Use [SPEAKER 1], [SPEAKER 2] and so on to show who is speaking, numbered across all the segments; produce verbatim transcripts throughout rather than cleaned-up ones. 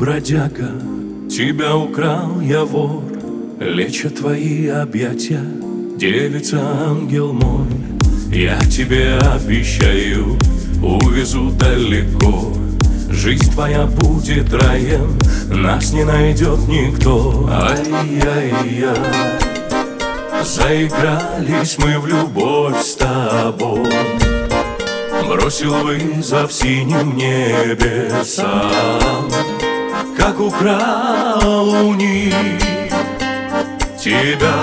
[SPEAKER 1] бродяга, тебя украл я, вор. Лечат твои объятия, девица, ангел мой. Я тебе обещаю, увезу далеко. Жизнь твоя будет раем, нас не найдет никто. Ай-яй-яй, заигрались мы в любовь с тобой. Бросил вызов синим небесам, как украл у них тебя.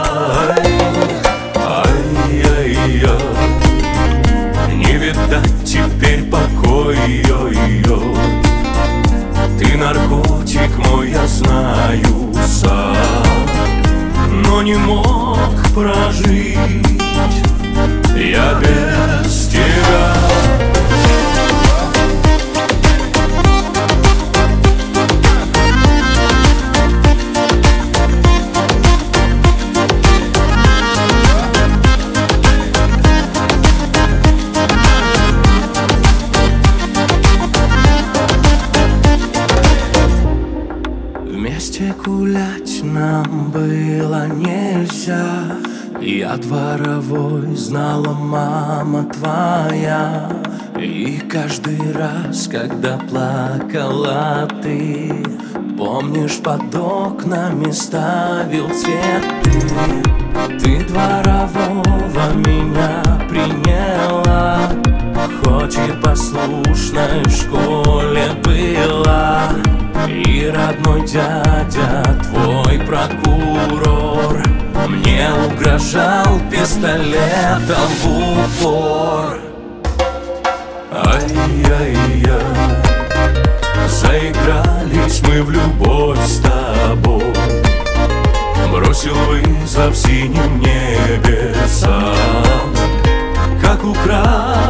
[SPEAKER 1] Ай-яй-яй, не видать теперь покоя. Ты наркотик мой, я знаю сам, но не мог прожить я без тебя. Вместе гулять нам было нельзя. Я дворовой, знала мама твоя. И каждый раз, когда плакала ты, помнишь, под окнами ставил цветы. Ты дворового меня приняла, хоть и послушной в школе была. И родной дядя, твой прокурор, мне угрожал пистолетом в упор. Ай-яй-яй, заигрались мы в любовь с тобой. Бросил вызов синим небесам, как украл